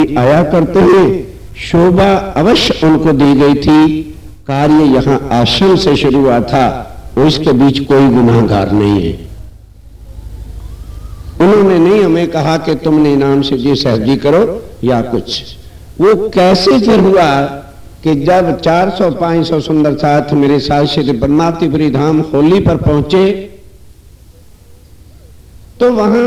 आया करते हैं, शोभा अवश्य उनको दी गई थी। कार्य यहां आश्रम से शुरू हुआ था, उसके बीच कोई गुनाहगार नहीं है। उन्होंने नहीं हमें कहा कि तुमने इनाम से जी साहब जी करो या कुछ। वो कैसे फिर हुआ कि जब 400-500 सुंदर साथ मेरे साथ श्री पद्मावतीपुरी धाम होली पर पहुंचे, तो वहां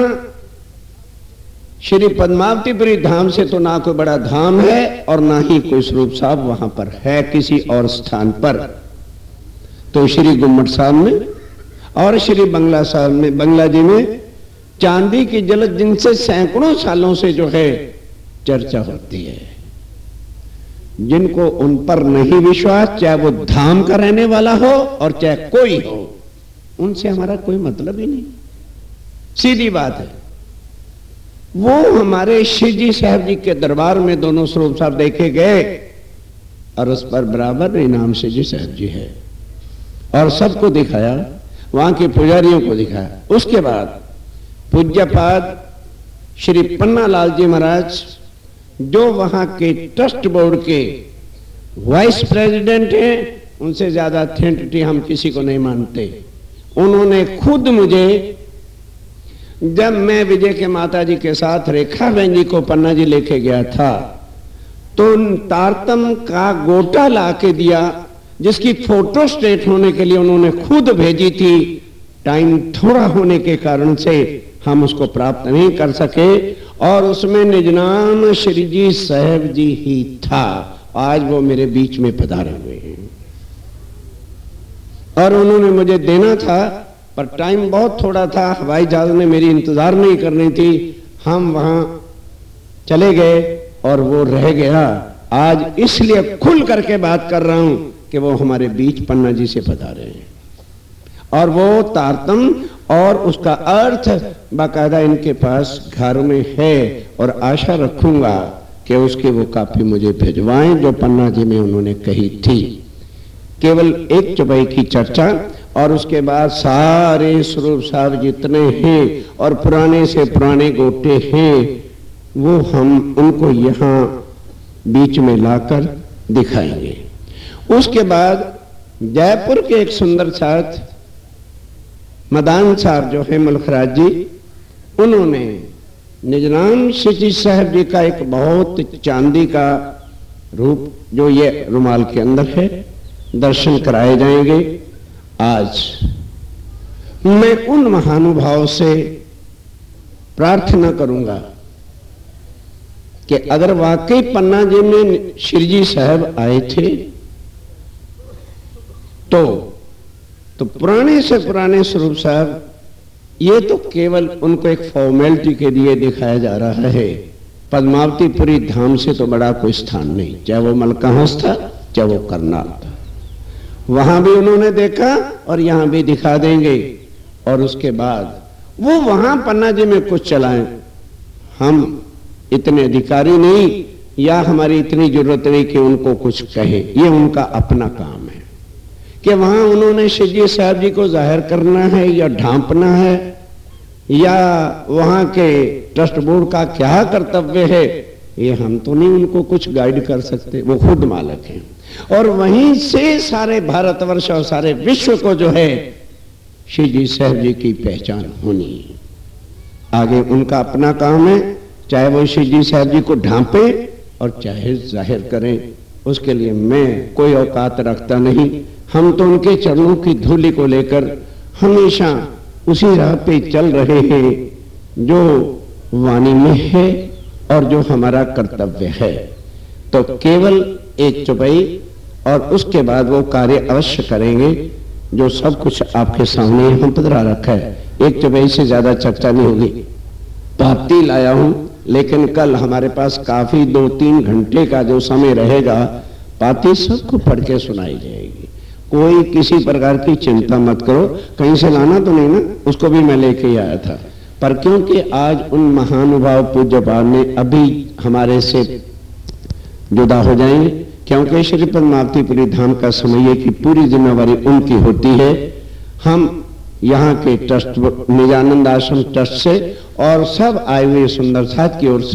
श्री पद्मावतीपुरी धाम से तो ना कोई बड़ा धाम है और ना ही कोई स्वरूप साहब वहां पर है किसी और स्थान पर। तो श्री गुम्मट साहब में और श्री बंगला साहब में, बंगला जी में चांदी की जलद जिनसे सैकड़ों सालों से जो है चर्चा होती है, जिनको उन पर नहीं विश्वास, चाहे वो धाम का रहने वाला हो और चाहे कोई हो, उनसे हमारा कोई मतलब ही नहीं। सीधी बात है। वो हमारे श्री जी साहब जी के दरबार में दोनों स्वरूप साहब देखे गए और उस पर बराबर इनाम श्री जी साहब जी है और सबको दिखाया, वहां के पुजारियों को दिखाया। उसके बाद पूज्यपाद श्री पन्ना लाल जी महाराज, जो वहां के ट्रस्ट बोर्ड के वाइस प्रेसिडेंट हैं, उनसे ज्यादा अथेंटिटी हम किसी को नहीं मानते। उन्होंने खुद मुझे, जब मैं विजय के माता जी के साथ रेखा बहन जी को पन्ना जी लेके गया था, तो तारतम का गोटा ला के दिया, जिसकी फोटो स्टेट होने के लिए उन्होंने खुद भेजी थी। टाइम थोड़ा होने के कारण से हम उसको प्राप्त नहीं कर सके और उसमें निजनाम श्री जी साहब जी ही था। आज वो मेरे बीच में पधारे हुए हैं और उन्होंने मुझे देना था, पर टाइम बहुत थोड़ा था, हवाई जहाज ने मेरी इंतजार नहीं करनी थी। हम वहां चले गए और वो रह गया। आज इसलिए खुल करके बात कर रहा हूं कि वो हमारे बीच पन्ना जी से पधारे हैं और वो तारतम और उसका अर्थ बाकायदा इनके पास घर में है और आशा रखूंगा कि उसकी वो कापी मुझे भिजवाएं जो पन्ना जी में उन्होंने कही थी। केवल एक चौपाई की चर्चा और उसके बाद सारे स्वरूप साहब जितने हैं और पुराने से पुराने गोटे हैं, वो हम उनको यहां बीच में लाकर दिखाएंगे। उसके बाद जयपुर के एक सुंदर साथ मदान साहब जो है मुल्खराज जी, उन्होंने निजनाम श्री जी साहब जी का एक बहुत चांदी का रूप जो ये रुमाल के अंदर है, दर्शन कराए जाएंगे। आज मैं उन महानुभाव से प्रार्थना करूंगा कि अगर वाकई पन्ना जी में श्री जी साहब आए थे तो पुराने से पुराने स्वरूप साहब, ये तो केवल उनको एक फॉर्मेलिटी के लिए दिखाया जा रहा है। पद्मावतीपुरी धाम से तो बड़ा कोई स्थान नहीं, चाहे वो मलकहंस था चाहे वो करनाल था, वहां भी उन्होंने देखा और यहां भी दिखा देंगे। और उसके बाद वो वहां पन्ना जी में कुछ चलाएं, हम इतने अधिकारी नहीं या हमारी इतनी जरूरत नहीं कि उनको कुछ कहे, ये उनका अपना काम है कि वहां उन्होंने श्री जी साहब जी को जाहिर करना है या ढांपना है या वहां के ट्रस्ट बोर्ड का क्या कर्तव्य है, ये हम तो नहीं उनको कुछ गाइड कर सकते, वो खुद मालिक हैं। और वहीं से सारे भारतवर्ष और सारे विश्व को जो है श्री जी साहब जी की पहचान होनी है। आगे उनका अपना काम है, चाहे वो श्री जी साहब जी को ढांपे और चाहे जाहिर करें, उसके लिए मैं कोई औकात रखता नहीं। हम तो उनके चरणों की धूलि को लेकर हमेशा उसी राह पे चल रहे हैं जो वाणी में है और जो हमारा कर्तव्य है। तो केवल एक चौपाई और उसके बाद वो कार्य अवश्य करेंगे जो सब कुछ आपके सामने हम पधरा रखा है। एक चौपाई से ज्यादा चर्चा नहीं होगी। पाती लाया हूं, लेकिन कल हमारे पास काफी 2-3 घंटे का जो समय रहेगा, पाती सबको पढ़ के सुनाई जाएगी। कोई किसी प्रकार की चिंता मत करो, कहीं से लाना तो नहीं ना, उसको भी मैं लेके ही आया था। पर क्योंकि आज उन महानुभाव पूज्यपाल ने अभी हमारे से जुदा हो जाएंगे, क्योंकि श्री पद्मावतीपुरी धाम का समय की पूरी जिम्मेवारी उनकी होती है। हम यहाँ के ट्रस्ट निजानंद आश्रम ट्रस्ट से और सब आए हुए सुंदर साथ की ओर से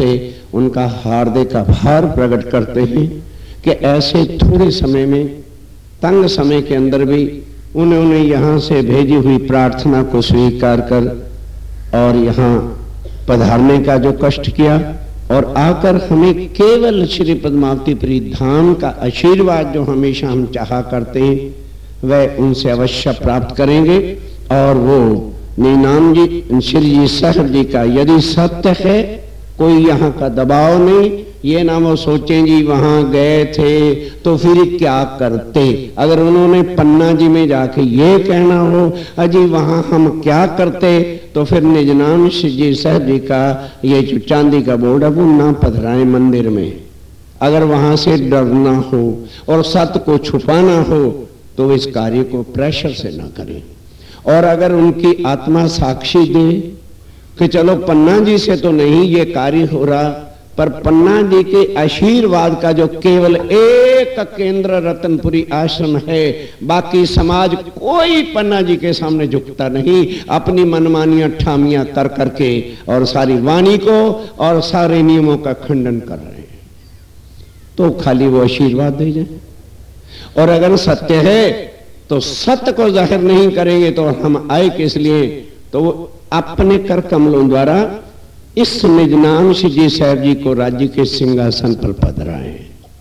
उनका हार्दिक आभार प्रकट करते हैं कि ऐसे थोड़े समय में, तंग समय के अंदर भी उन्होंने यहाँ से भेजी हुई प्रार्थना को स्वीकार कर और यहाँ पधारने का जो कष्ट किया और आकर हमें केवल श्री पद्मावतीपुरी धाम का आशीर्वाद जो हमेशा हम चाहा करते हैं वह उनसे अवश्य प्राप्त करेंगे। और वो नीनाम जी, श्री जी साहब जी का यदि सत्य है, कोई यहाँ का दबाव नहीं, ये ना वो सोचें जी वहां गए थे तो फिर क्या करते। अगर उन्होंने पन्ना जी में जाके ये कहना हो अजी वहां हम क्या करते, तो फिर निजनाम जी साहब जी का ये जो चांदी का बोर्ड है वो ना पधराए मंदिर में। अगर वहां से डरना हो और सत्य को छुपाना हो तो इस कार्य को प्रेशर से ना करें। और अगर उनकी आत्मा साक्षी दे कि चलो पन्ना जी से तो नहीं ये कार्य हो रहा, पर पन्ना जी के आशीर्वाद का जो केवल एक केंद्र रतनपुरी आश्रम है, बाकी समाज कोई पन्ना जी के सामने झुकता नहीं, अपनी मनमानियां ठामियां तर करके और सारी वाणी को और सारे नियमों का खंडन कर रहे हैं। तो खाली वो आशीर्वाद दे जाए। और अगर सत्य है तो सत्य को जाहिर नहीं करेंगे तो हम आए किस लिए। तो अपने कर कमलों द्वारा इस निजनाम जी साहब जी को राज्य के सिंहासन पर पधराए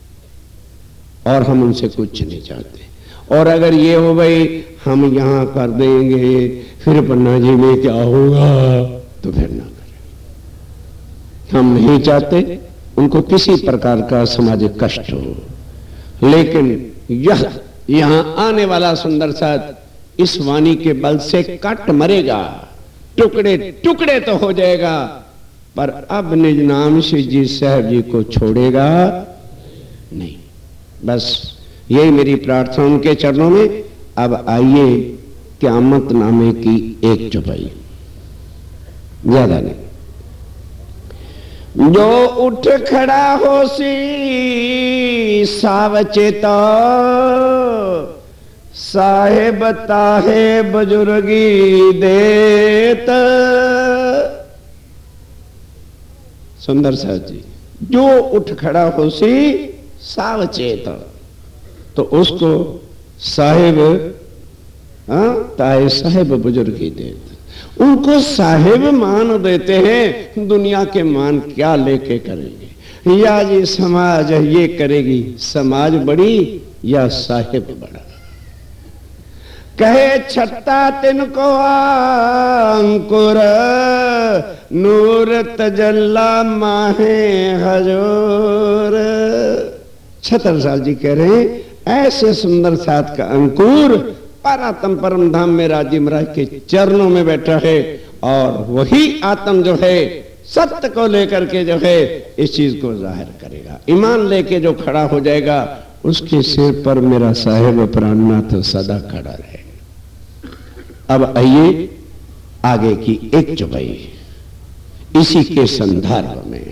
और हम उनसे कुछ नहीं चाहते। और अगर ये हो भाई हम यहां कर देंगे फिर पन्ना जी में क्या होगा, तो फिर ना करें। हम नहीं चाहते उनको किसी प्रकार का सामाजिक कष्ट हो। लेकिन यह यहां आने वाला सुंदर साथ इस वाणी के बल से कट मरेगा, टुकड़े टुकड़े तो हो जाएगा, पर अब निजनाम जी साहब जी को छोड़ेगा नहीं। बस यही मेरी प्रार्थना उनके चरणों में। अब आइए क़यामत नामे की एक चौपाई, ज्यादा नहीं। जो उठ खड़ा हो सी सावचेता, साहेब ताहे बुजुर्गी देत। सुंदर साहब जी, जो उठ खड़ा हो सी सावचेत, तो उसको साहेब ताहे साहेब बुजुर्गी देत, उनको साहेब मान देते हैं। दुनिया के मान क्या लेके करेंगे, या ये समाज ये करेगी, समाज बड़ी या साहेब बड़ा। कहे छत्ता तिनको अंकुर, नूर तजल्ला माहे हजूर। छतरसाल जी कह रहे हैं ऐसे सुंदर साथ का अंकुर परात्म परम धाम में राजी महाराज के चरणों में बैठा है। और वही आत्म जो है सत्य को लेकर के जो है इस चीज को जाहिर करेगा। ईमान लेके जो खड़ा हो जाएगा उसके सिर पर मेरा साहेब प्राणनाथ सदा खड़ा रहेगा। अब आइए आगे की एक चौपाई इसी के संदर्भ में।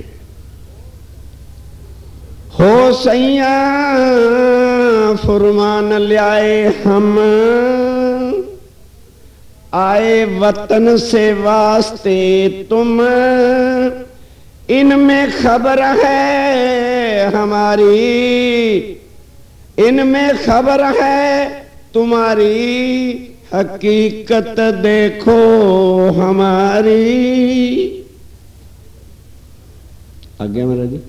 हो सैया फुरमान ल्याए हम, आए वतन से वास्ते तुम, इनमें खबर है हमारी, इनमें खबर है तुम्हारी, हकीकत देखो हमारी। आज्ञा महाराज जी।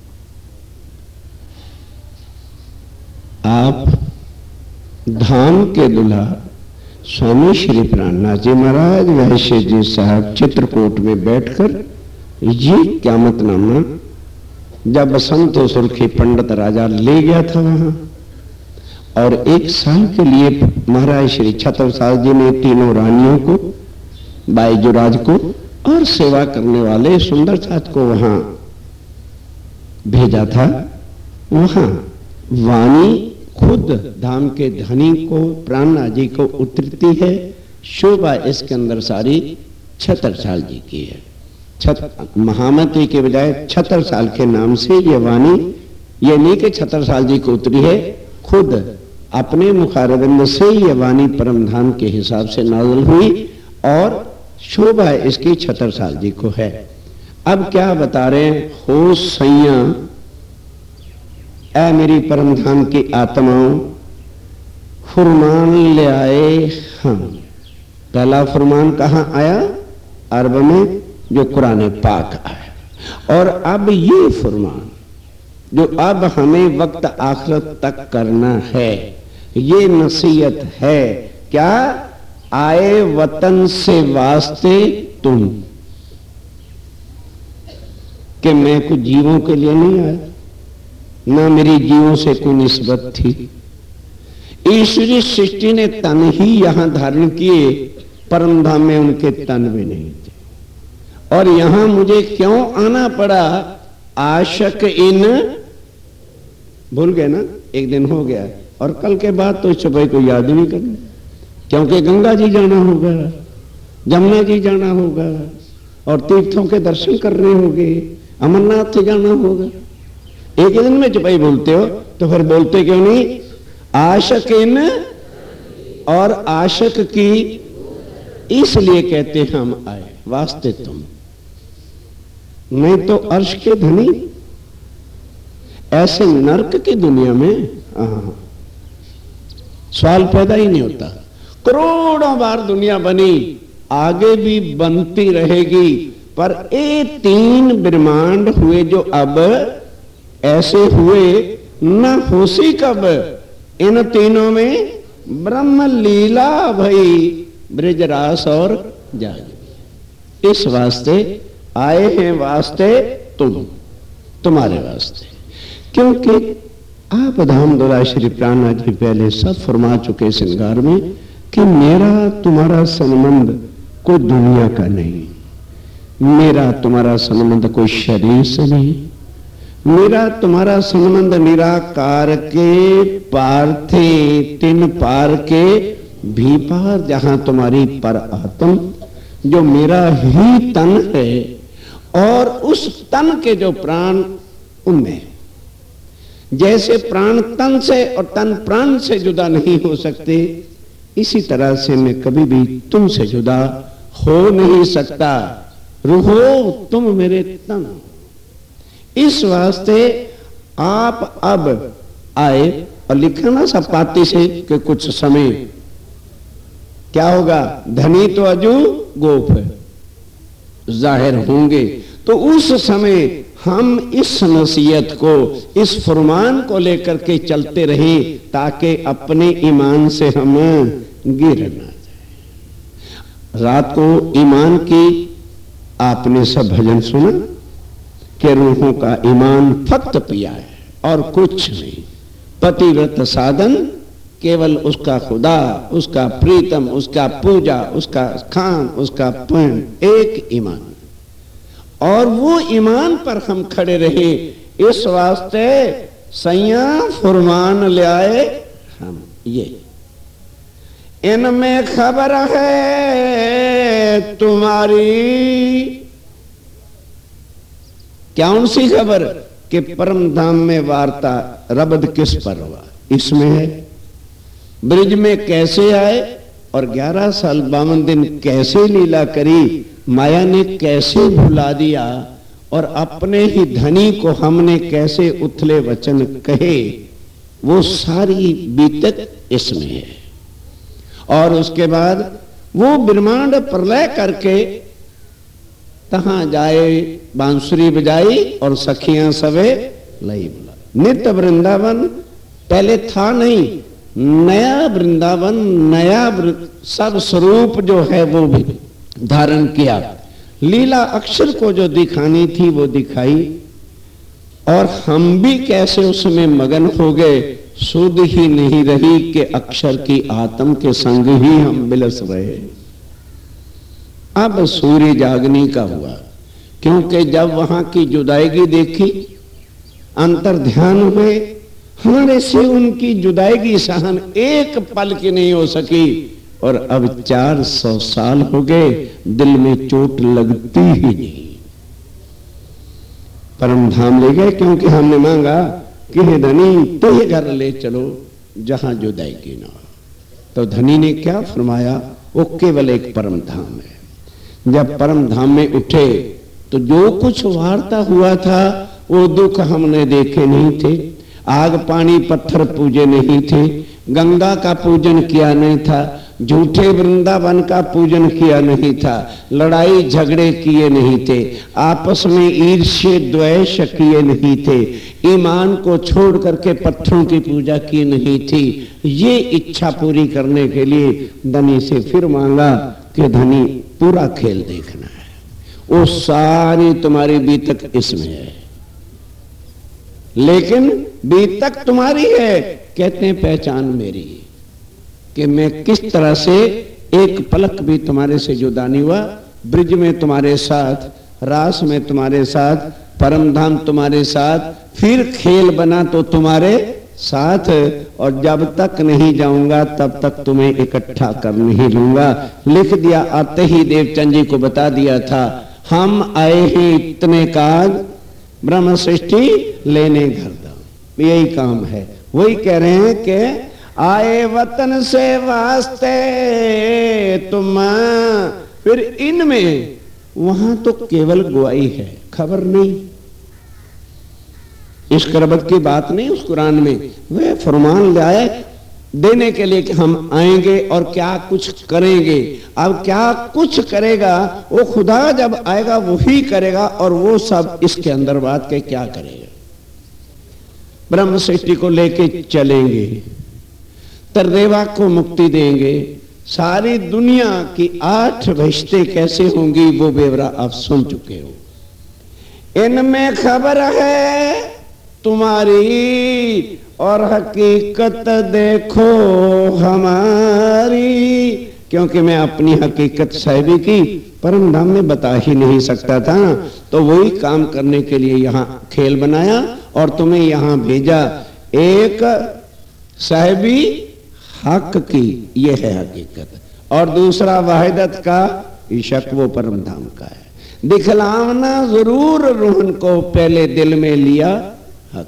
आप धाम के दूल्हा स्वामी श्री प्राणनाथ जी महाराज वैश्य जी साहब चित्रकूट में बैठकर ये क़यामतनामा जब बसंत सुर्खी पंडित राजा ले गया था वहां, और 1 साल के लिए महाराज श्री छत्रसाल जी ने तीनों रानियों को, बाईजुराज को और सेवा करने वाले सुंदर साथ को वहां भेजा था। वहां वाणी खुद धाम के धनी को, प्राणनाथ जी को उतरती है। शोभा इसके अंदर सारी छत्रसाल जी की है। महामती के बजाय छत्रसाल के नाम से ये वाणी, ये नहीं कि छत्रसाल जी को उतरी है, खुद अपने मुखारविंद से ये वाणी परम धाम के हिसाब से नाज़िल हुई और शोभा इसकी छत्रसाल जी को है। अब क्या बता रहे हैं? हो सैया ऐ मेरी परम धाम की आत्माओं, फुरमान ले आए हम। पहला फुरमान कहां आया? अरब में, जो कुरान पाक आया। और अब ये फुरमान जो अब हमें वक्त आखिरत तक करना है, ये नसीहत है। क्या? आए वतन से वास्ते तुम, कि मैं कुछ जीवों के लिए नहीं आया, ना मेरी जीवों से कोई निस्बत थी। ईश्वरीय सृष्टि ने तन ही यहां धारण किए, परम धाम में उनके तन भी नहीं थे। और यहां मुझे क्यों आना पड़ा? आशक इन, भूल गए ना, एक दिन हो गया और कल के बाद तो इस भाई को याद नहीं करना, क्योंकि गंगा जी जाना होगा, जमुना जी जाना होगा, और तीर्थों के दर्शन करने होंगे, अमरनाथ से जाना होगा। एक ही दिन में चुपाई बोलते हो, तो फिर बोलते क्यों नहीं? आशक इन और आशक की, इसलिए कहते हम आए वास्ते तुम। नहीं तो अर्श के धनी ऐसे नरक की दुनिया में सवाल पैदा ही नहीं होता। करोड़ों बार दुनिया बनी, आगे भी बनती रहेगी, पर ये तीन ब्रह्मांड हुए जो अब ऐसे हुए, न होसी कब। इन तीनों में ब्रह्म लीला भई, ब्रजरास और जाग। इस वास्ते आए हैं, वास्ते तुम, तुम्हारे वास्ते। क्योंकि आप धाम दुला श्री प्राणनाथ जी पहले सब फरमा चुके श्रृंगार में कि मेरा तुम्हारा संबंध कोई दुनिया का नहीं, मेरा तुम्हारा संबंध कोई शरीर से नहीं, मेरा तुम्हारा संबंध निराकार के पार थे, तीन पार के भी पार, जहां तुम्हारी पर आत्म जो मेरा ही तन है, और उस तन के जो प्राण उनमें, जैसे प्राण तन से और तन प्राण से जुदा नहीं हो सकते, इसी तरह से मैं कभी भी तुमसे जुदा हो नहीं सकता। रूहो तुम मेरे तन। इस वास्ते आप अब आए, और लिखा ना सब पाती से कि कुछ समय क्या होगा? धनी तो अजू गोप जाहिर होंगे। तो उस समय हम इस नसीहत को, इस फरमान को लेकर के चलते रहे, ताकि अपने ईमान से हम गिर ना जाए। रात को ईमान की आपने सब भजन सुना कि रूहों का ईमान फक्त पिया है और कुछ नहीं। पतिव्रत साधन केवल उसका खुदा, उसका प्रीतम, उसका पूजा, उसका खान, उसका पहन, एक ईमान। और वो ईमान पर हम खड़े रहे। इस वास्ते सैया फुरमान ले आए हम। ये इनमें खबर है तुम्हारी, क्या उनसी खबर कि परम धाम में वार्ता रबद किस पर हुआ, इसमें है। ब्रिज में कैसे आए और 11 साल 52 दिन कैसे लीला करी, माया ने कैसे भुला दिया, और अपने ही धनी को हमने कैसे उथले वचन कहे, वो सारी बीतक इसमें है। और उसके बाद वो ब्रह्मांड प्रलय करके तहां जाए, बांसुरी बजाई और सखियां सवे लई बुला। नित्य वृंदावन पहले था नहीं, नया वृंदावन, नया सब स्वरूप जो है वो भी धारण किया। लीला अक्षर को जो दिखानी थी वो दिखाई, और हम भी कैसे उसमें मगन हो गए। सुध ही नहीं रही कि अक्षर की आत्म के संग ही हम बिलस रहे। अब सूर्य जागने का हुआ, क्योंकि जब वहां की जुदाईगी देखी, अंतर ध्यान हुए, हमारे से उनकी जुदाईगी सहन एक पल की नहीं हो सकी। और अब 400 साल हो गए, दिल में चोट लगती ही नहीं। परम धाम ले गए, क्योंकि हमने मांगा कि हे धनी तो ये घर ले चलो जहां जुदाईगी ना हो। तो धनी ने क्या फरमाया? वो केवल एक परम धाम है। जब परम धाम में उठे तो जो कुछ वार्ता हुआ था वो दुख हमने देखे नहीं थे। आग पानी पत्थर पूजे नहीं थे, गंगा का पूजन किया नहीं था, झूठे वृंदावन का पूजन किया नहीं था, लड़ाई झगड़े किए नहीं थे, आपस में ईर्ष्या द्वेष किए नहीं थे, ईमान को छोड़ करके पत्थरों की पूजा की नहीं थी। ये इच्छा पूरी करने के लिए धनी से फिर मांगा कि धनी पूरा खेल देखना है, वो सारी तुम्हारी बीतक इसमें है, लेकिन बीतक तुम्हारी है, कहते हैं पहचान मेरी, कि मैं किस तरह से एक पलक भी तुम्हारे से जुदा नहीं हुआ। ब्रिज में तुम्हारे साथ, रास में तुम्हारे साथ, परमधाम तुम्हारे साथ, फिर खेल बना तो तुम्हारे साथ, और जब तक नहीं जाऊंगा तब तक तुम्हें इकट्ठा कर नहीं लूंगा। लिख दिया, आते ही देवचंद जी को बता दिया था, हम आए हैं इतने काज ब्रह्म सृष्टि लेने घर दाम, यही काम है। वही कह रहे हैं कि आए वतन से वास्ते तुम, फिर इनमें वहां तो केवल गुआई है, खबर नहीं, इस करबत की बात नहीं उस कुरान में। वह फरमान लाए देने के लिए कि हम आएंगे और क्या कुछ करेंगे। अब क्या कुछ करेगा वो खुदा जब आएगा वही करेगा, और वो सब इसके अंदर बात के क्या करेगा। ब्रह्म सृष्टि को लेके चलेंगे, तरदेवा को मुक्ति देंगे, सारी दुनिया की 8 बहिश्ते कैसे होंगी वो बेवरा आप सुन चुके हो। इनमें खबर है तुम्हारी और हकीकत देखो हमारी, क्योंकि मैं अपनी हकीकत साहिबी की परम धाम में बता ही नहीं सकता था, तो वही काम करने के लिए यहाँ खेल बनाया और तुम्हें यहाँ भेजा। एक साहिबी हक की, ये है हकीकत, और दूसरा वाहिदत का इशक, वो परम धाम का है। दिखलावना जरूर रोहन को, पहले दिल में लिया हक।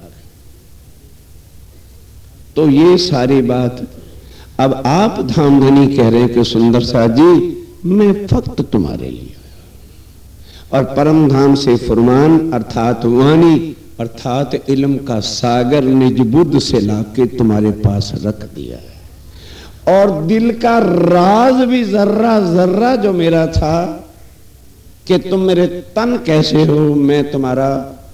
तो ये सारी बात अब आप धामधनी कह रहे हैं कि सुंदर सा जी मैं फक्त तुम्हारे लिए, और परम धाम से फरमान अर्थात वाणी अर्थात इल्म का सागर निज बुद्ध से लाके तुम्हारे पास रख दिया है। और दिल का राज भी जर्रा जर्रा जो मेरा था कि तुम मेरे तन कैसे हो, मैं तुम्हारा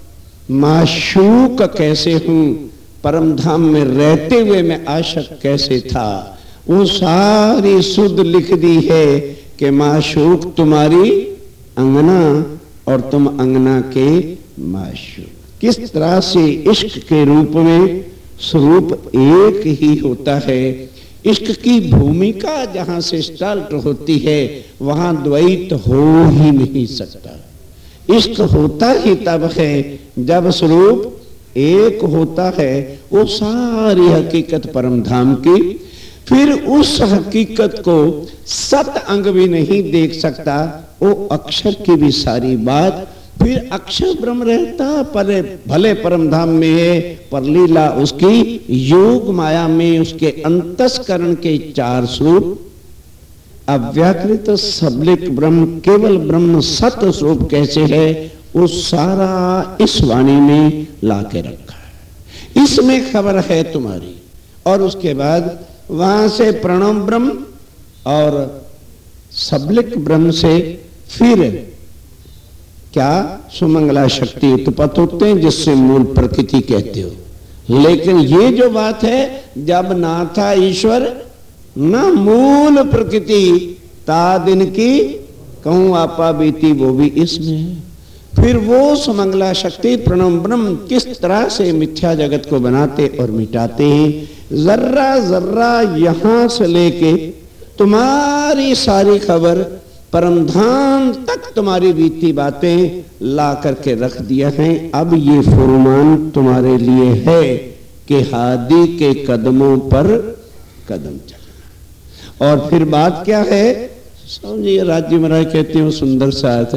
माशूक कैसे हूं, परम धाम में रहते हुए मैं आशिक कैसे था, वो सारी सुध लिख दी है कि माशूक तुम्हारी अंगना और तुम अंगना के माशूक। किस तरह से इश्क के रूप में स्वरूप एक ही होता है। इश्क की भूमिका जहां से स्टार्ट होती है वहां द्वैत हो ही नहीं सकता। इश्क होता ही तब है जब स्वरूप एक होता है, वो सारी हकीकत परम धाम की। फिर उस हकीकत को सत अंग भी नहीं देख सकता, वो अक्षर की भी सारी बात। फिर अक्षर ब्रह्म रहता पर भले परम धाम में है, पर लीला उसकी योग माया में, उसके अंतस्करण के 4 स्वरूप, अव्याकृत सबलिक ब्रह्म केवल ब्रह्म सत्य स्वरूप कैसे है, वो सारा इस वाणी में लाके रखा है। इसमें खबर है तुम्हारी। और उसके बाद वहां से प्रणव ब्रह्म और सबलिक ब्रह्म से फिर क्या सुमंगला शक्ति उत्पत्त होते हैं, जिससे मूल प्रकृति कहते हो। लेकिन ये जो बात है, जब ना था ईश्वर ना मूल प्रकृति, ता दिन की कहूं आपा बीती, वो भी इसमें है। फिर वो सुमंगला शक्ति प्रणव ब्रह्म किस तरह से मिथ्या जगत को बनाते और मिटाते हैं, जर्रा जर्रा यहां से लेके तुम्हारी सारी खबर परम धाम तक तुम्हारी बीती बातें ला करके रख दिया है। अब ये फरमान तुम्हारे लिए है कि हादी के कदमों पर कदम चलना। और फिर बात क्या है, समझिए राज्य महाराज कहते हो सुंदर साथ,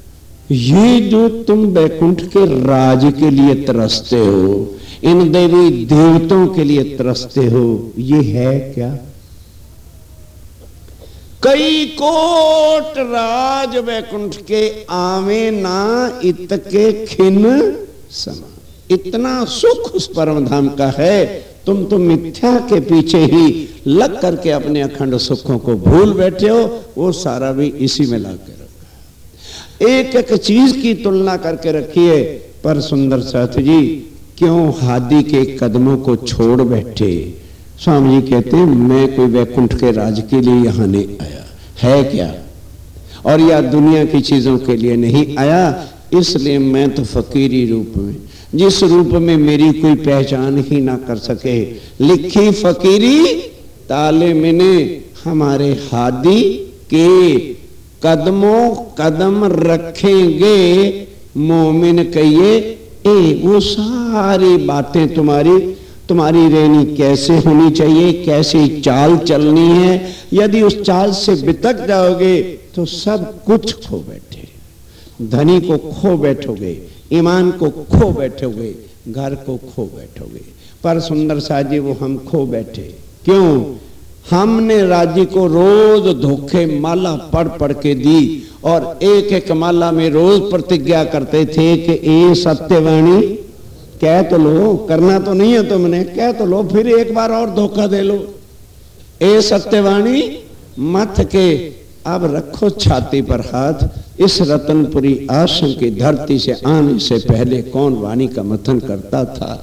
ये जो तुम बैकुंठ के राज के लिए तरसते हो, इन देवी देवताओं के लिए तरसते हो, ये है क्या? कई कोट राज वैकुंठ के आवे ना इतके खिन समा। इतना सुख उस परम धाम का है, तुम तो मिथ्या के पीछे ही लग करके अपने अखंड सुखों को भूल बैठे हो। वो सारा भी इसी में ला के रखा। एक एक चीज की तुलना करके रखिए। पर सुंदर साथ जी क्यों हादी के कदमों को छोड़ बैठे? स्वामी जी कहते हैं मैं कोई वैकुंठ के राज के लिए यहां नहीं आया है क्या, और या दुनिया की चीजों के लिए नहीं आया। इसलिए मैं तो फकीरी रूप में, जिस रूप में मेरी कोई पहचान ही ना कर सके, लिखी फकीरी ताले मैंने हमारे हादी के कदमों कदम रखेंगे मोमिन कहिए। वो सारी बातें तुम्हारी रहनी कैसे होनी चाहिए, कैसी चाल चलनी है, यदि उस चाल से बितक जाओगे तो सब कुछ खो बैठे। धनी को खो बैठोगे, ईमान को खो बैठोगे, घर को खो बैठोगे। पर सुंदर साहब जी वो हम खो बैठे क्यों? हमने राज्य को रोज धोखे माला पढ़ पढ़ के दी, और एक एक माला में रोज प्रतिज्ञा करते थे कि ये सत्यवाणी कह तो लो, करना तो नहीं है तुमने, कह तो लो, फिर एक बार और धोखा दे लो। ए सत्यवाणी मत के अब रखो छाती पर हाथ। इस रतनपुरी आश्रम की धरती से आने से पहले कौन वाणी का मथन करता था?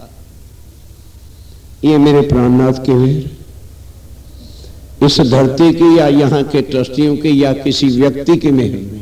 ये मेरे प्राणनाथ के वीर, इस धरती की या यहाँ के ट्रस्टियों की या किसी व्यक्ति की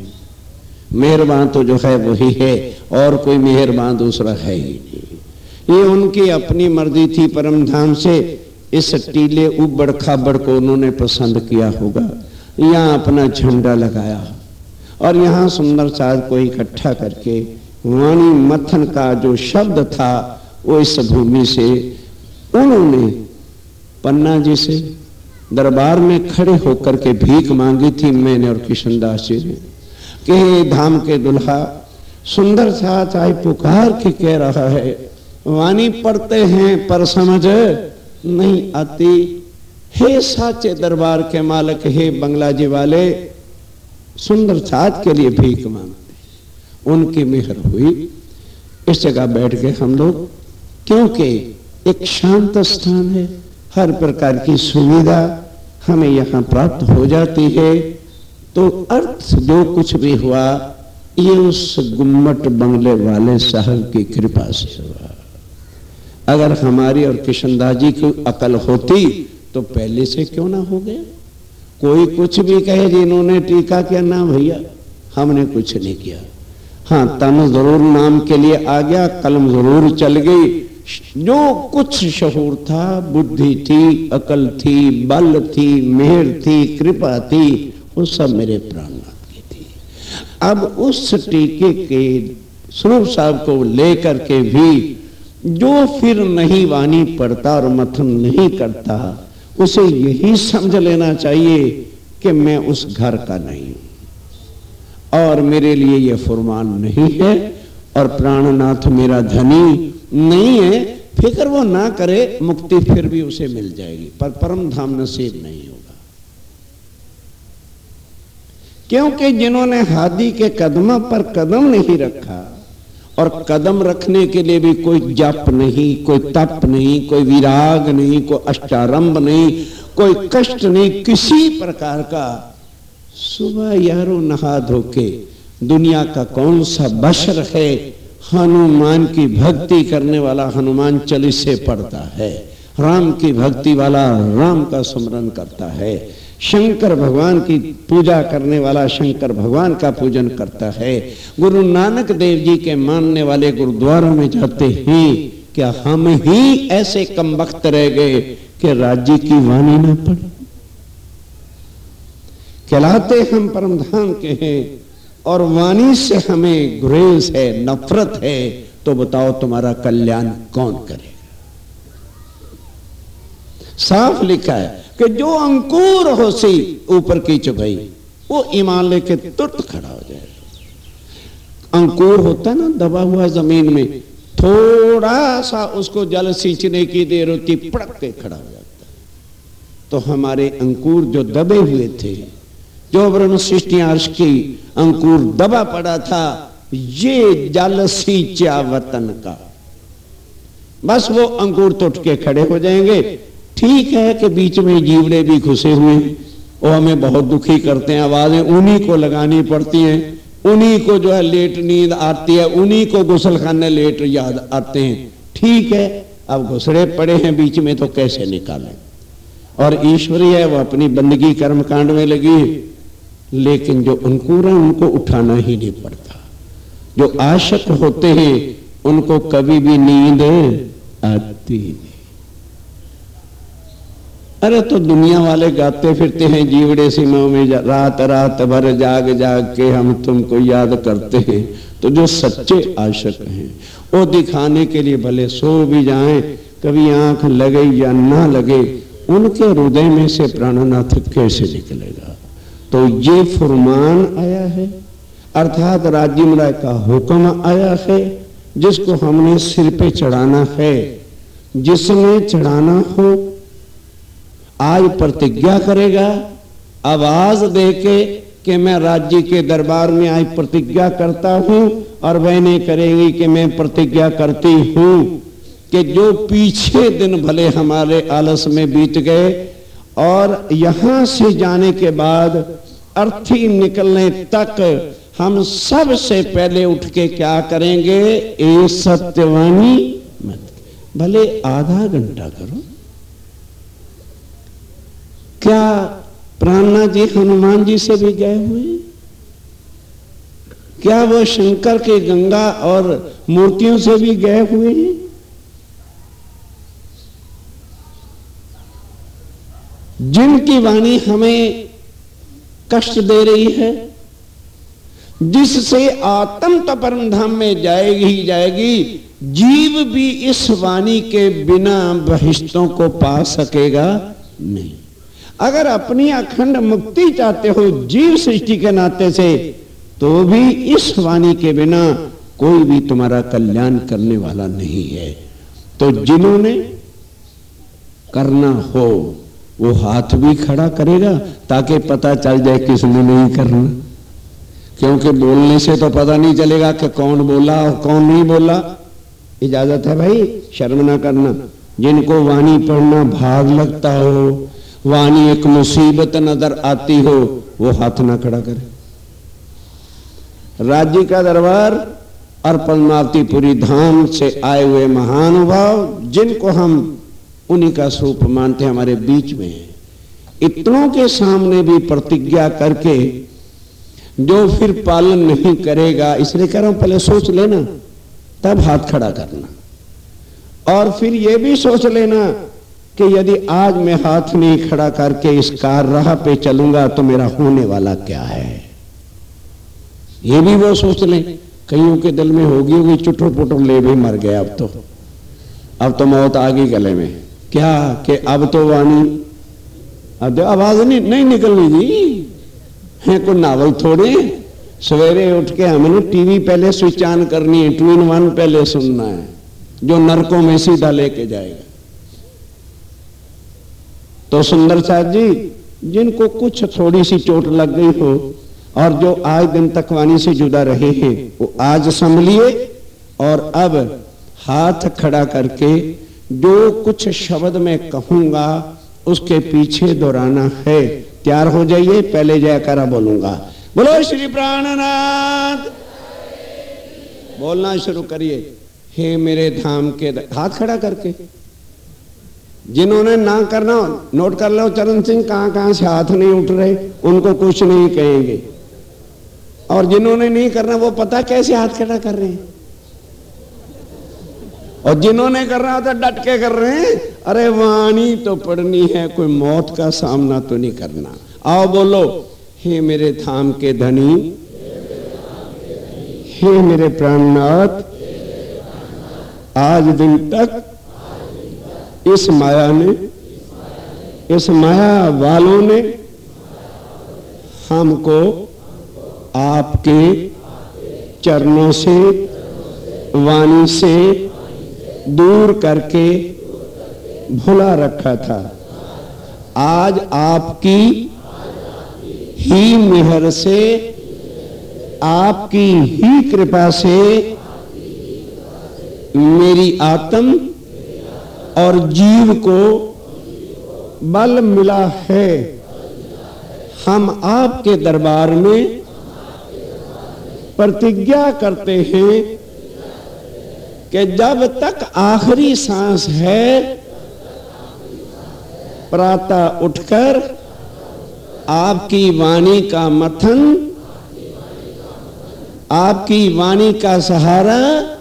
मेहरबान तो जो है वही है, और कोई मेहरबान दूसरा है ही नहीं। ये उनकी अपनी मर्जी थी। परम धाम से इस टीले उबड़ खाबड़ को उन्होंने पसंद किया होगा, यहाँ अपना झंडा लगाया और यहाँ सुंदर साज को इकट्ठा करके वाणी मथन का जो शब्द था वो इस भूमि से उन्होंने पन्ना जी से दरबार में खड़े होकर के भीख मांगी थी, मैंने और किशनदास जी ने, कि हे धाम के दुल्हा सुंदर साथ आए पुकार के कह रहा है, वाणी पढ़ते हैं पर समझ नहीं आती। हे साचे दरबार के मालिक, हे बंगला जी वाले, सुंदर साथ के लिए भीख मांगते। उनकी मेहर हुई, इस जगह बैठ गए हम लोग, क्योंकि एक शांत स्थान है, हर प्रकार की सुविधा हमें यहाँ प्राप्त हो जाती है। तो अर्थ जो कुछ भी हुआ ये उस गुम्मट बंगले वाले साहब की कृपा से हुआ। अगर हमारी और किशनदास जी की अकल होती तो पहले से क्यों ना हो गया। कोई कुछ भी कहे जिन्होंने टीका किया ना भैया, हमने कुछ नहीं किया। हाँ, तन जरूर नाम के लिए आ गया, कलम जरूर चल गई। जो कुछ शहूर था, बुद्धि थी, अकल थी, बल थी, मेहर थी, कृपा थी, वो सब मेरे प्राणनाथ की थी। अब उस टीके के स्वरूप साहब को लेकर के भी जो फिर नहीं वाणी पढ़ता और मथन नहीं करता, उसे यही समझ लेना चाहिए कि मैं उस घर का नहीं हूं और मेरे लिए यह फरमान नहीं है और प्राणनाथ मेरा धनी नहीं है। फिक्र वो ना करे, मुक्ति फिर भी उसे मिल जाएगी, पर परम धाम नसीब नहीं होगा। क्योंकि जिन्होंने हादी के कदम पर कदम नहीं रखा, और कदम रखने के लिए भी कोई जप नहीं, कोई तप नहीं, कोई विराग नहीं, कोई अष्टारंभ नहीं, कोई कष्ट नहीं, किसी प्रकार का। सुबह यारों नहा धोके दुनिया का कौन सा बशर है हनुमान की भक्ति करने वाला हनुमान चालीसे पढ़ता है, राम की भक्ति वाला राम का स्मरण करता है, शंकर भगवान की पूजा करने वाला शंकर भगवान का पूजन करता है, गुरु नानक देव जी के मानने वाले गुरुद्वारों में जाते हैं। क्या हम ही ऐसे कमबख्त रह गए कि राज्य की वाणी न पढ़े? कहलाते हम परम धाम के हैं और वाणी से हमें गुरेज है, नफरत है, तो बताओ तुम्हारा कल्याण कौन करेगा? साफ लिखा है कि जो अंकुर हो सी ऊपर की चुभई, वो ईमान लेके तुरंत खड़ा हो जाए। अंकुर होता है ना दबा हुआ जमीन में, थोड़ा सा उसको जल सींचने की देर होती, पड़क के खड़ा हो जाता है। तो हमारे अंकुर जो दबे हुए थे जो ब्रह्म सृष्टि अर्श की अंकुर दबा पड़ा था, ये जल सींचा वतन का, बस वो अंकुर तो उठ के खड़े हो जाएंगे। ठीक है कि बीच में जीवड़े भी घुसे हुए हैं, वो हमें बहुत दुखी करते हैं, आवाजें उन्हीं को लगानी पड़ती हैं, उन्हीं को जो है लेट नींद आती है, उन्हीं को गुसल खाने लेट याद आते हैं। ठीक है, अब घुसड़े पड़े हैं बीच में तो कैसे निकालें। और ईश्वरी है, वो अपनी बंदगी कर्म कांड में लगी है, लेकिन जो अंकुर है उनको उठाना ही नहीं पड़ता। जो आशिक होते हैं उनको कभी भी नींद आती नहीं। अरे तो दुनिया वाले गाते फिरते हैं जीवड़े सीमाओं में, रात रात भर जाग जाग के हम तुमको याद करते हैं। तो जो सच्चे आशिक हैं वो दिखाने के लिए भले सो भी जाएं, कभी आंख लगे या ना लगे, उनके हृदय में से प्राणनाथ कैसे निकलेगा। तो ये फरमान आया है, अर्थात राजीव राय का हुक्म आया है, जिसको हमने सिर पे चढ़ाना है। जिसने चढ़ाना हो आज प्रतिज्ञा करेगा, आवाज देके कि मैं राज्य के दरबार में आज प्रतिज्ञा करता हूं, और बहनें करेंगी कि मैं प्रतिज्ञा करती हूं कि जो पीछे दिन भले हमारे आलस में बीत गए, और यहां से जाने के बाद अर्थी निकलने तक हम सबसे पहले उठ के क्या करेंगे, ए सत्यवाणी मत, भले आधा घंटा करो। क्या प्राणनाथ जी हनुमान जी से भी गए हुए? क्या वो शंकर के गंगा और मूर्तियों से भी गए हुए हैं? जिनकी वाणी हमें कष्ट दे रही है, जिससे आत्म तो परम धाम में जाएगी ही जाएगी, जीव भी इस वाणी के बिना बहिष्टों को पा सकेगा नहीं। अगर अपनी अखंड मुक्ति चाहते हो जीव सृष्टि के नाते से, तो भी इस वाणी के बिना कोई भी तुम्हारा कल्याण करने वाला नहीं है। तो जिन्होंने करना हो वो हाथ भी खड़ा करेगा ताकि पता चल जाए किसने नहीं करना, क्योंकि बोलने से तो पता नहीं चलेगा कि कौन बोला और कौन नहीं बोला। इजाजत है भाई, शर्म ना करना। जिनको वाणी पढ़ना भाग लगता हो, वाणी एक मुसीबत नजर आती हो, वो हाथ ना खड़ा करे। राज्य का दरबार और पद्मावतीपुरी धाम से आए हुए महानुभाव, जिनको हम उन्हीं का स्वरूप मानते हैं, हमारे बीच में है। इतनों के सामने भी प्रतिज्ञा करके जो फिर पालन नहीं करेगा, इसलिए कह रहा हूं पहले सोच लेना तब हाथ खड़ा करना। और फिर यह भी सोच लेना कि यदि आज मैं हाथ नहीं खड़ा करके इस कार राह पे चलूंगा तो मेरा होने वाला क्या है, ये भी वो सोच लें। कईयों के दिल में होगी चुटुर पुटुर ले भी मर गए, अब तो मौत आ गई गले में, क्या कि अब तो वाणी, अब आवाज नहीं निकलनी जी है। कोई नावल थोड़े, सवेरे उठ के हमने टीवी पहले स्विच ऑन करनी है, 2 in 1 पहले सुनना है, जो नरकों में सीधा लेके जाएगा। तो सुंदर साहब जी, जिनको कुछ थोड़ी सी चोट लग गई हो और जो आज दिन तक वाणी से जुदा रहे हैं, वो आज संभलिए और अब हाथ खड़ा करके जो कुछ शब्द मैं कहूंगा उसके पीछे दोहराना है। तैयार हो जाइए, पहले जयकारा बोलूंगा। बोलो श्री प्राणनाथ, बोलना शुरू करिए। हे मेरे धाम के, हाथ खड़ा करके। जिन्होंने ना करना नोट कर लो, चरण सिंह कहां कहां से हाथ नहीं उठ रहे, उनको कुछ नहीं कहेंगे। और जिन्होंने नहीं करना वो पता कैसे हाथ खड़ा कर रहे हैं, और जिन्होंने करना होता डट के कर रहे हैं। अरे वाणी तो पढ़नी है, कोई मौत का सामना तो नहीं करना। आओ बोलो, हे मेरे धाम के धनी, हे मेरे प्राणनाथ, आज दिन तक इस माया ने, इस माया वालों ने हमको आपके चरणों से, वाणी से दूर करके भुला रखा था। आज आपकी ही मेहर से, आपकी ही कृपा से मेरी आत्म और जीव को बल मिला है। हम आपके दरबार में प्रतिज्ञा करते हैं कि जब तक आखिरी सांस है, प्रातः उठकर आपकी वाणी का मथन, आपकी वाणी का सहारा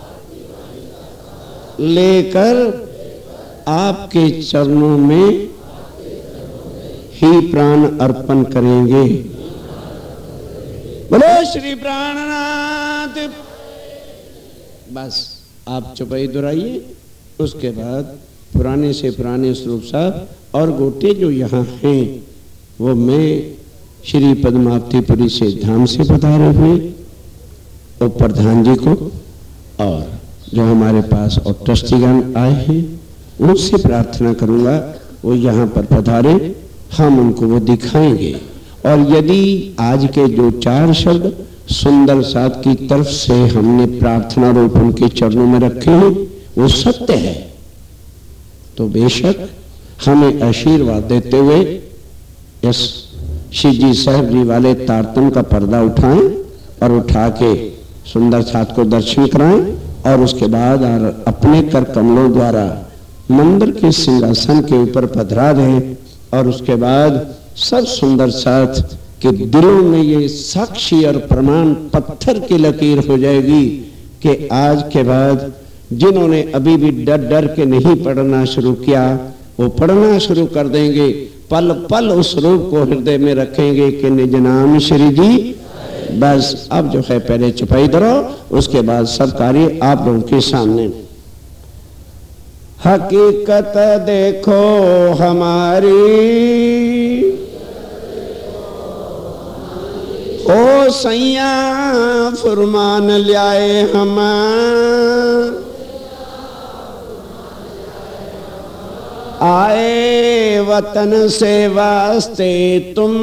लेकर आपके चरणों में ही प्राण अर्पण करेंगे। बोलो श्री प्राणनाथ। बस आप चौपाई दोहराइए। उसके बाद पुराने से पुराने स्वरूप साहब और गोटे जो यहाँ हैं वो मैं श्री पद्मावतीपुरी से धाम से पधारे हुए और प्रधान जी को और जो हमारे पास और ट्रस्टीगण आए हैं उनसे प्रार्थना करूंगा वो यहाँ पर पधारे, हम उनको वो दिखाएंगे। और यदि आज के जो 4 शब्द सुंदर साथ की तरफ से हमने प्रार्थना रूप उनके चरणों में रखे हैं वो सत्य है, तो बेशक हमें आशीर्वाद देते हुए इस शिव जी साहब जी वाले तारतम का पर्दा उठाएं और उठा के सुंदर साथ को दर्शन कराएं और उसके बाद अपने कर कमलों द्वारा मंदिर के सिंहासन के ऊपर पधरा दें। और उसके बाद सब सुंदर साथ के दिलों में ये साक्षी और प्रमाण पत्थर की लकीर हो जाएगी कि आज के बाद जिन्होंने अभी भी डर डर के नहीं पढ़ना शुरू किया वो पढ़ना शुरू कर देंगे। पल पल उस रूप को हृदय में रखेंगे कि निज नाम श्री जी। बस अब जो है पहले चौपाई धरो, उसके बाद सब कार्य आप लोगों के सामने। हकीकत देखो हमारी, ओ सैया फुरमान ल्याए हम, आए वतन से वास्ते तुम,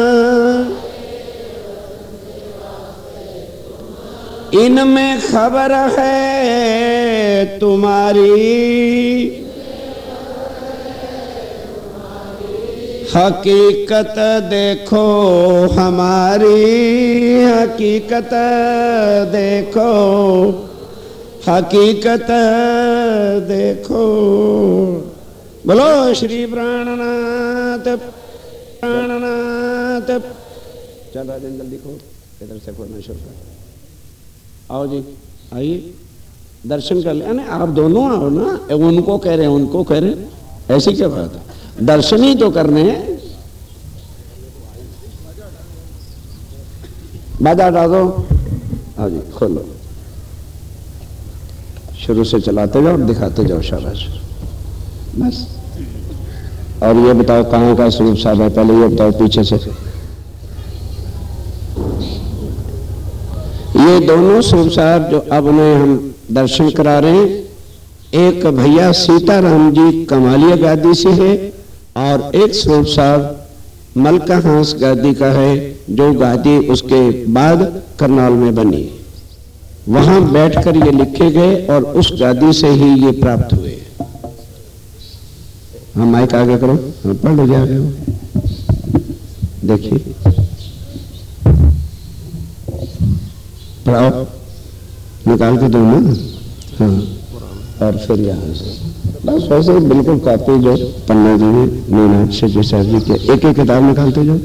इनमें खबर है तुम्हारी, हकीकत देखो हमारी, हकीकत देखो, हकीकत देखो। बोलो श्री प्राणनाथ प्राणनाथ। चल राजन जल्दी खो, इधर से खोलना शुरू कर। आओ जी, आइए दर्शन कर ले। आप दोनों आओ ना, उनको कह रहे हैं उनको कह रहे हैं, ऐसी क्या बात है, दर्शन ही तो करने हैं। बाजा डाल दो। आओ जी खोलो, शुरू से चलाते जाओ, दिखाते जाओ, शाबाश। बस और ये बताओ कहाँ का स्वरूप साहब है, पहले ये बताओ पीछे से। ये दोनों स्वरूप साहब जो अब उन्हें हम दर्शन करा रहे हैं, एक भैया सीताराम जी कमालिया गादी से है और एक स्वरूप साहब मलका हांस गादी का है जो गादी उसके बाद करनाल में बनी। वहां बैठकर ये लिखे गए और उस गादी से ही ये प्राप्त हुए। हम माइक आगे करो, हम पढ़ लो आगे। देखिए पढ़ाओ, निकाल के दो ना। हाँ, और फिर यहाँ से बस वैसे बिल्कुल कॉपी जो पन्ना जी ने मीना शिव साहब जी के एक एक किताब निकालते जाओ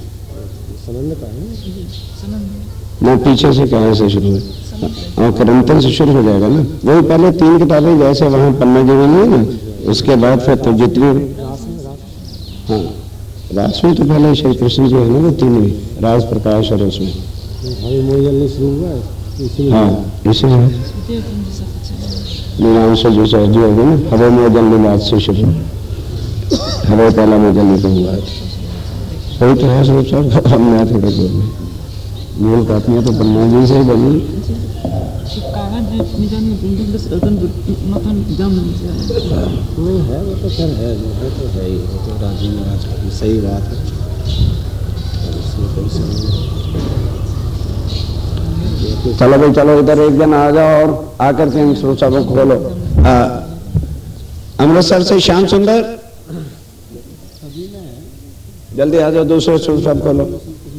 ना, पीछे से कहाँ से शुरू है और करंतन से शुरू हो जाएगा ना। वही पहले 3 किताबें जैसे वहाँ पन्ना जी बनी है ना, उसके बाद फिर तो जितनी। हाँ, रास में तो पहले श्री कृष्ण जी है ना, वो 3 राज प्रकाश और उसमें। हाँ इसीलिए लीलांश जो सहजी होगी ना, हवे में जल लीलाज से शुरू, हवे पहला में जल लीला वही तो है स्वरूप साहब। हमने थोड़े दूर में मूल कापियाँ तो पन्ना जी से ही बनी। वो है, वो तो खैर है, वो तो है ही, वो तो राजी महाराज की सही बात है। चलो भाई चलो, इधर एक जन आ जाओ और आकर के इन स्वरूप साहब को खोलो। अमृतसर से श्याम सुंदर, जल्दी आ जाओ, दूसरे स्वरूप साहब खोलो।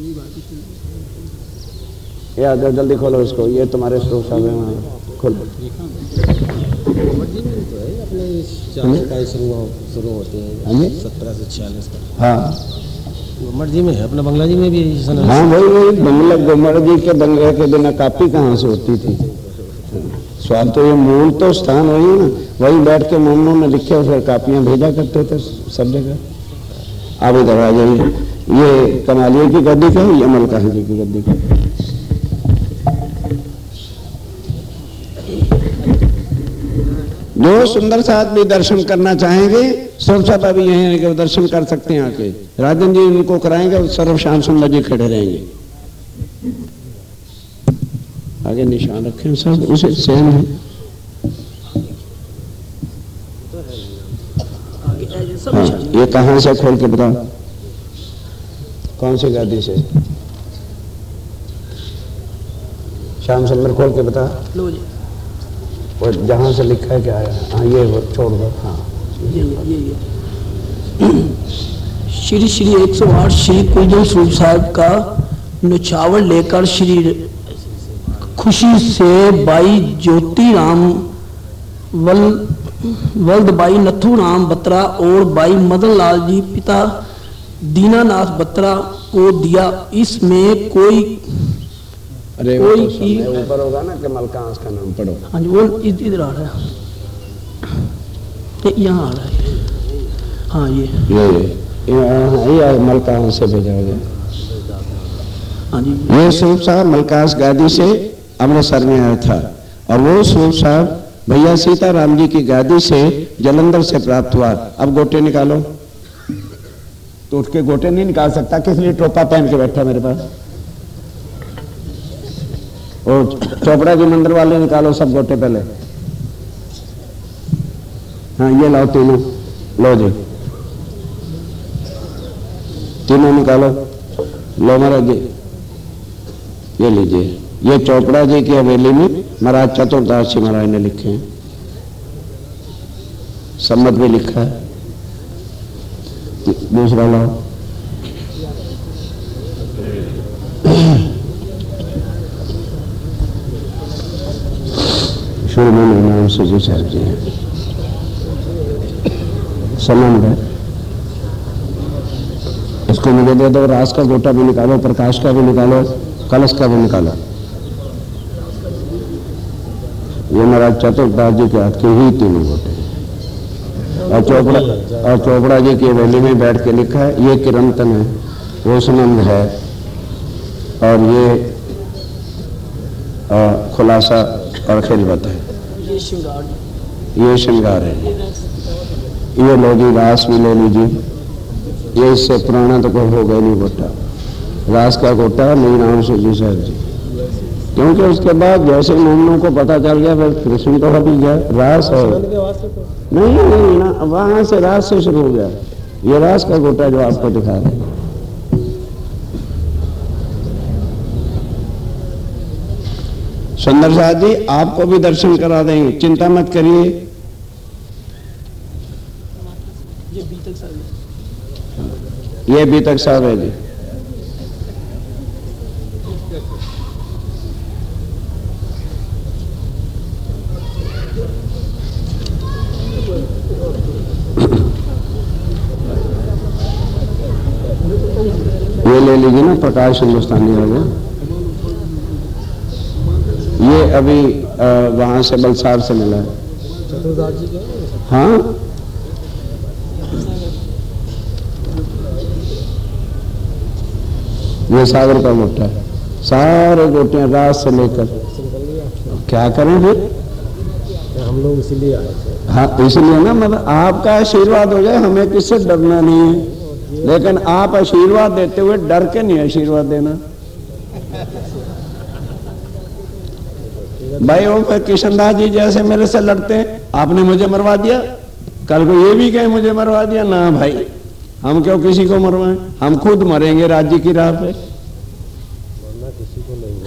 ये आ जाओ, जल्दी खोलो इसको, ये तुम्हारे स्वरूप साहब है, वहाँ खोलो। अपने शुरू होते हैं 17 से 46 का। हाँ गोमट जी में है, अपना बंगला जी में भी। हाँ वही बंगला, गोमट जी के बंगले के बिना कापी कहाँ से होती थी? स्वाद तो ये मूल तो स्थान वही ना, वही बैठ के मोमनों ने लिखे और फिर कापियां भेजा करते थे सब जगह। आप इधर आ जाइए, ये कमालिये की गद्दी का, ये मलकान जी की गद्दी का। जो सुंदर साहब भी दर्शन करना चाहेंगे, स्वरूप साहब अभी यहीं के दर्शन कर सकते हैं आके। राजन जी उनको कराएंगे और सर्व श्याम सुंदर जी खड़े रहेंगे। आगे निशान रखें सब, उसे सेम है। हाँ, ये कहाँ से खोल के बताओ, कौन सी गादी से? श्याम सुंदर खोल के बता। और जहाँ से लिखा है क्या है? हाँ ये वो छोड़ दो। हाँ ये श्री श्री 108 श्री कुलदीप स्वरूप साहब का नुछावर लेकर श्री खुशी से बाई ज्योति राम वल्द बाई नथु राम बत्रा और बाई मदन लाल जी पिता दीनानाथ बत्रा को दिया। इसमें कोई अरे कोई ऊपर होगा ना कि मलकांस का नाम पढ़ो। हाँ जी, वो इधर आ रहा है, यहाँ आ रहा है। हाँ ये मलकांस से भेजा गया। हाँ जी, ये स्वरूप साहब मलकांस गादी से अमृतसर में आया था, और वो स्वरूप साहब भैया सीताराम जी की गादी से जलंधर से प्राप्त हुआ। अब गोटे निकालो, तो उठ के गोटे नहीं निकाल सकता, किस लिए टोपा पहन के बैठा मेरे पास। और चोपड़ा जी मंदिर वाले निकालो सब गोटे पहले। हाँ ये लाओ तीनों, लो जी तीनों निकालो, लो महाराज जी ये लीजिए। ये चोपड़ा जी की हवेली में महाराज चतुर्दास जी महाराज ने लिखे हैं, सम्मत भी लिखा है। दूसरा लाओ, नाम से जी साहब जी संबंध है, इसको मुझे दे दो। रास का गोटा भी निकालो, प्रकाश का भी निकालो, कलश का भी निकालो। ये महाराज चतुर्दास जी के हाथ के ही तीनों गोटे, और चोपड़ा जी की हवेली में बैठ के लिखा है। ये किरंतन है, वो संबंध है, और ये खुलासा और खिलवत है। ये श्रृंगार है। ये लो जी, रास भी ले लीजिए। ये इससे पुराना तो कोई हो गया नहीं गोटा, रास का गोटा नहीं नाम से जी साहब जी। क्योंकि उसके बाद जैसे मोमनों को पता चल गया, फिर कृष्ण तो हट गया, रास है नहीं ना, वहां से रास से शुरू हो गया। ये रास का गोटा जो आपको दिखा रहे हैं। सुंदर साहब जी आपको भी दर्शन करा देंगे, चिंता मत करिए। ये बीतक साहब है जी। ये ले लीजिए ना, प्रकाश हिंदुस्तानी हो गया। ये अभी वहां से बलसार से मिला है। हाँ ये सागर का गोटा है, सारे गोटे रात से लेकर। क्या करें फिर, हम लोग इसीलिए आए थे। हाँ इसलिए ना, मतलब आपका आशीर्वाद हो जाए, हमें किससे डरना नहीं है। लेकिन आप आशीर्वाद देते हुए डर के नहीं आशीर्वाद देना भाई। वो फिर किशनदास जी जैसे मेरे से लड़ते हैं, आपने मुझे मरवा दिया, कल को ये भी कहे मुझे मरवा दिया ना भाई। हम क्यों किसी को मरवाएं, हम खुद मरेंगे राज्य की राह पे।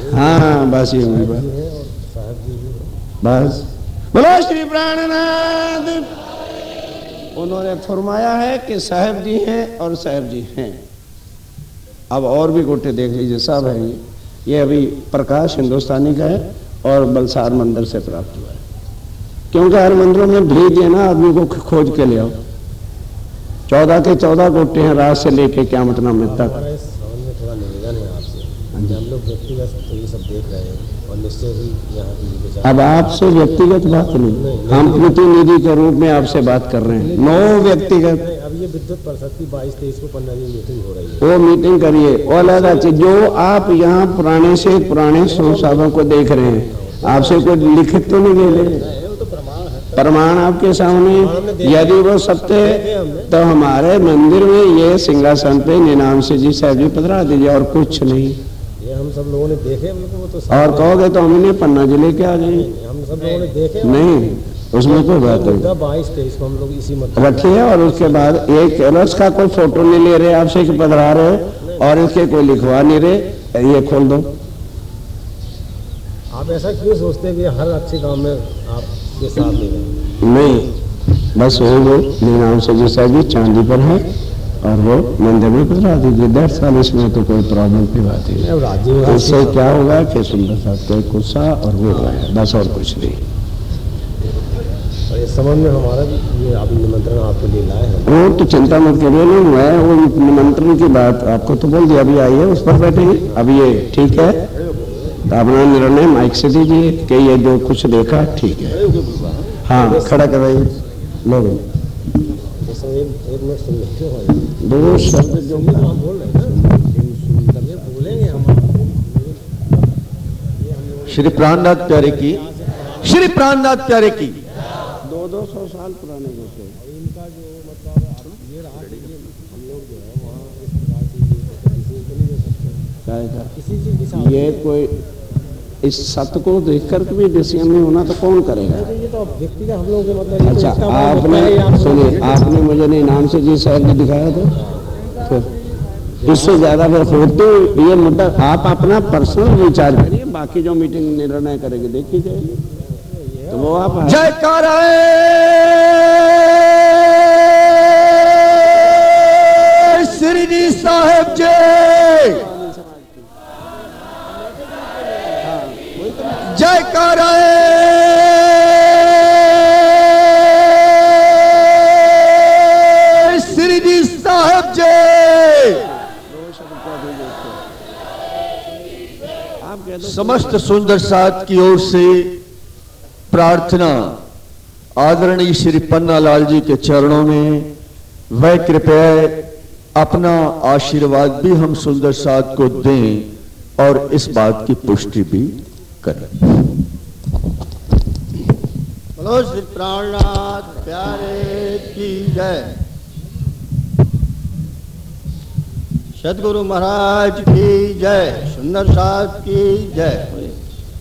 हाँ बस ये हुई बात, हैं और साहब जी भी हैं। बस बोलो श्री प्राणनाथ। उन्होंने फरमाया है कि साहब जी हैं और साहब जी हैं। अब और भी गोटे देख लीजिए साहब है ये अभी प्रकाश हिंदुस्तानी का है और बलसार मंदिर से प्राप्त हुआ है, क्योंकि हर मंदिरों में भेज दिए ना आदमी को खोज के ले आओ। 14 के 14 गोटे हैं रात से लेके क्या मतलब तक। हमारा इस सावन में थोड़ा निवेदन है आपसे कि हम लोग व्यक्तिगत तो ये सब देख रहे हैं और निश्चय ही यहाँ की विचार। अब आपसे व्यक्तिगत बात नहीं, हम प्रतिनिधि के रूप में आपसे बात कर रहे हैं, नो व्यक्तिगत। अब ये विद्युत परिषद की 22-23 को 15 दिन मीटिंग हो रही है, वो मीटिंग करिए और अलग चीज जो आप यहाँ पुराने से पुराने संसाधनों को देख रहे हैं, आपसे कोई लिखित तो नहीं ले ले, प्रमाण आपके सामने। यदि वो सत्य है तो हमारे मंदिर में ये सिंहासन पे निनामसी जी साहब जी पधरा दीजिए और कुछ नहीं। ये हम सब लोगों ने देखे, हम लोग को तो और कहोगे तो हम इन्हें पन्ना जिले के आ जाएंगे, हम सब लोगों ने देखे नहीं उसमें कोई बात नहीं। 22-23 को हम लोग इसी मतलब रखिए और उसके बाद एक रस का कोई फोटो नहीं ले रहे आपसे कि पधरा रहे और इसके कोई लिखवा नहीं रहे, ये खोल दो। आप ऐसा क्यों सोचते हैं कि हर अच्छे काम में आपके साथ नहीं, बस वो निनामसी जी साहब जी चांदी पर है और वो मंदिर में पधरा दीजिए। 1.5 साल इसमें तो कोई प्रॉब्लम की बात ही नहीं। राज्य तो इससे क्या होगा कि सुंदर साहब को एक गुस्सा और वो है, बस और कुछ नहीं। और इस संबंध में हमारा ये आप निमंत्रण आपके लिए लाए हैं। वो तो चिंता मत करिए, नहीं हुआ है वो निमंत्रण की बात आपको तो बोल दिया, अभी आइए उस पर बैठेंगे। अभी ये ठीक है तो अपना निर्णय माइक से दीजिए कि ये जो कुछ देखा ठीक है। हाँ खड़ा कराइए लोग, एक मिनट सुन लीजिए, दो शब्द जो हम बोल रहे हैं ना, ये बोलेंगे हम। श्री प्राणनाथ प्यारे की, श्री प्राणनाथ प्यारे की 200 साल पुराने होते हैं। इनका जो मतलब ये रहा कि हम लोग जो है वहाँ इस प्रकार से किसी को नहीं दे सकते, किसी चीज की साथ ये कोई इस सत्य को देख कर भी डिसीजन नहीं होना तो कौन करेगा। ये तो व्यक्तिगत हम लोगों के मतलब ये तो अच्छा इसका आपने सुनिए, आपने मुझे नहीं नाम से जी साहब ने दिखाया था, फिर इससे ज्यादा फिर होते ये मुद्दा आप अपना पर्सनल विचार करिए, बाकी जो मीटिंग निर्णय करेंगे देखी जाएगी। तो वो आप जयकारा श्री जी साहेब जी, जयकारा श्री जी साहेब जी। समस्त सुंदर साथ की ओर से प्रार्थना आदरणीय श्री पन्नालाल जी के चरणों में, वह कृपया अपना आशीर्वाद भी हम सुंदर साथ को दें और इस बात की पुष्टि भी करें। बोलो श्री प्राणनाथ प्यारे की जय, सदगुरु महाराज की जय, सुंदर साथ की जय।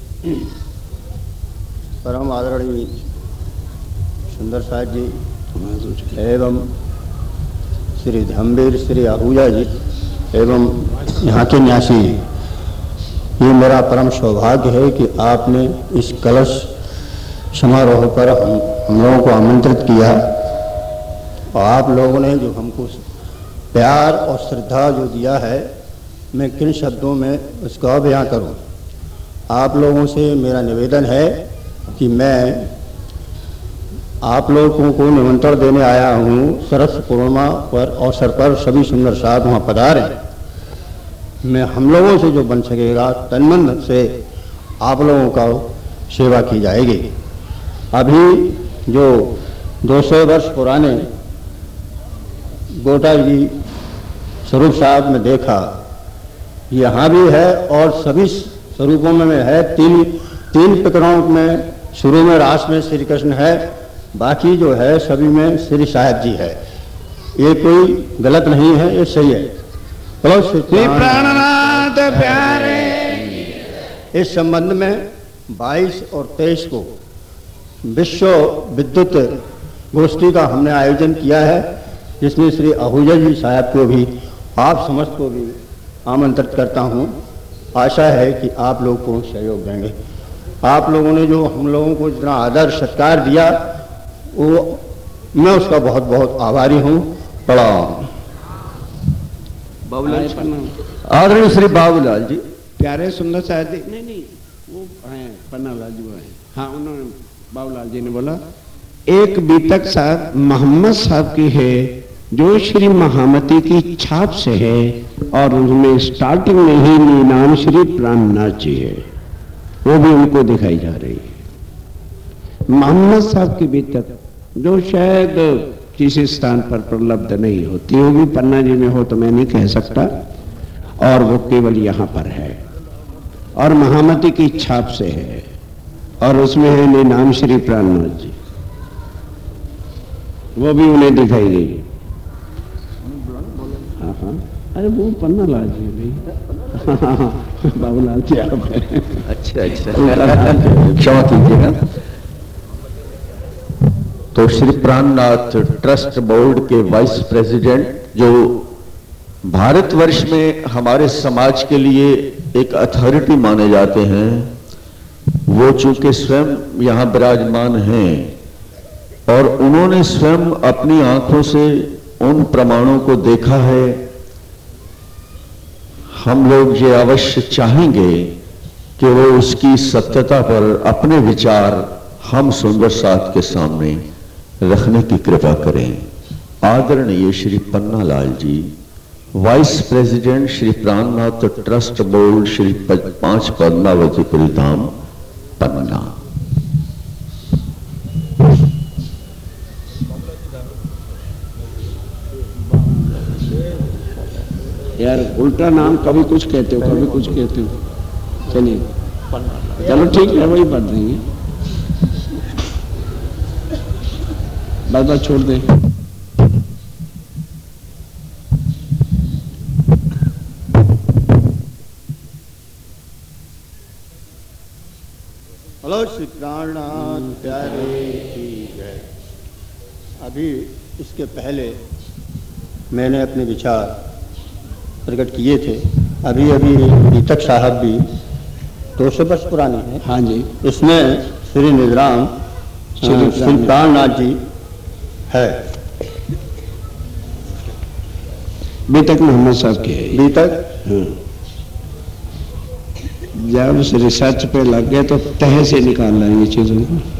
परम आदरणीय सुंदर साथ जी एवं श्री धम्बीर श्री आहूजा जी एवं यहाँ के न्यासी, ये मेरा परम सौभाग्य है कि आपने इस कलश समारोह पर हम लोगों को आमंत्रित किया और आप लोगों ने जो हमको प्यार और श्रद्धा जो दिया है, मैं किन शब्दों में उसका बयां करूं। आप लोगों से मेरा निवेदन है कि मैं आप लोगों को निमंत्रण देने आया हूं। सरस पूर्णिमा पर अवसर पर सभी सुंदर साहब वहाँ पधारे। मैं हम लोगों से जो बन सकेगा तन मन से आप लोगों का सेवा की जाएगी। अभी जो 200 वर्ष पुराने गोटा जी स्वरूप साहब में देखा, यहाँ भी है और सभी स्वरूपों में है। तीन प्रकरणों में, शुरू में रास में श्री कृष्ण है, बाकी जो है सभी में श्री साहब जी है। ये कोई गलत नहीं है, ये सही है। तो श्री प्राणनाथ प्यारे, इस संबंध में 22 और 23 को विश्व विद्युत गोष्ठी का हमने आयोजन किया है, जिसमें श्री आहूजा जी साहब को भी, आप समस्त को भी आमंत्रित करता हूं। आशा है कि आप लोग को सहयोग देंगे। आप लोगों ने जो हम लोगों को इतना आदर सत्कार दिया, वो मैं उसका बहुत बहुत आभारी हूँ। प्रणाम। बाबूलाल आदरणीय श्री बाबूलाल जी। प्यारे सुंदर साहब जी, नहीं वो हैं पन्ना लाल जी, वो हैं। हाँ, उन्होंने बाबूलाल जी ने बोला एक बीतक साहब मोहम्मद साहब की है जो श्री महामती की छाप से है, और उसमें स्टार्टिंग में ही नीनाम श्री प्राणनाथ जी है, वो भी उनको दिखाई जा रही है। मोहम्मद साहब की बीतक जो शायद किसी स्थान पर प्रलब्ध नहीं होती, वो भी पन्ना जी में हो तो मैं नहीं कह सकता, और वो केवल यहां पर है, और महामती की छाप से है, और उसमें है नीनाम श्री प्राणनाथ जी, वो भी उन्हें दिखाई गई। हाँ हाँ, अरे वो पन्ना लाल जी भाई, बाबूलाल जी आप हैं। अच्छा क्षमा कीजिएगा। तो श्री प्राणनाथ ट्रस्ट बोर्ड के वाइस प्रेसिडेंट, जो भारतवर्ष में हमारे समाज के लिए एक अथॉरिटी माने जाते हैं, वो चूंकि स्वयं यहां विराजमान हैं और उन्होंने स्वयं अपनी आंखों से उन प्रमाणों को देखा है, हम लोग ये अवश्य चाहेंगे कि वो उसकी सत्यता पर अपने विचार हम सुंदर साथ के सामने रखने की कृपा करें। आदरणीय Shri Panna Lal ji, vice president Shri Prannath trust board, Shri 5 Padmavatipuri Dham, Panna. यार उल्टा नाम कभी कुछ कहते हो, कभी कुछ कहते हो। चलिए चलो ठीक है, वही पढ़ देंगे, बस छोड़ दे। हेलो श्री प्राणनाथ प्यारे की जय। अभी इसके पहले मैंने अपने विचार प्रकट किए थे। अभी अभी बीतक साहब भी 200 वर्ष पुराने हैं। हाँ जी, इसमें श्री निधराम श्री प्राणनाथ जी है। बीतक मोहम्मद साहब के है। बीतक जब रिसर्च पे लग गए तो तह से निकाल लेंगे चीजों को।